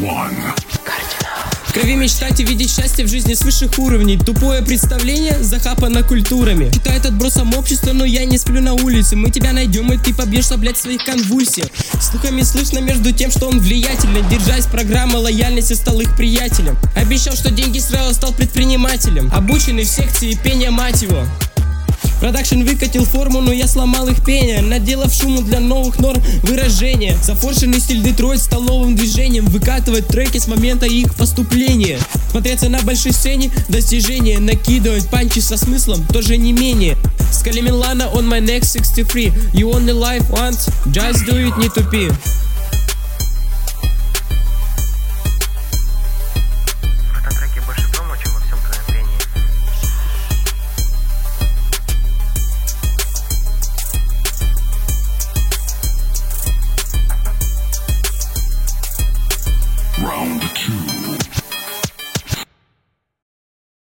В крови мечтать и видеть счастье в жизни с высших уровней. Тупое представление захапано культурами. Считает отбросом общества, но я не сплю на улице. Мы тебя найдем, и ты побьешься, блять, в своих конвульсиях. Слухами слышно между тем, что он влиятелен. Держась программы лояльности, стал их приятелем. Обещал, что деньги сразу, стал предпринимателем. Обученный в секции пения, мать его. Продакшн выкатил форму, но я сломал их пение, наделав шуму для новых норм выражения. Зафоршенный стиль Детройт стал новым движением. Выкатывать треки с момента их поступления. Смотреться на большой сцене достижения. Накидывать панчи со смыслом тоже не менее. Скали Милана on my next 63. You only live once, just do it, не тупи. В этом треке больше промо, чем во всем твоем пении. Round 2.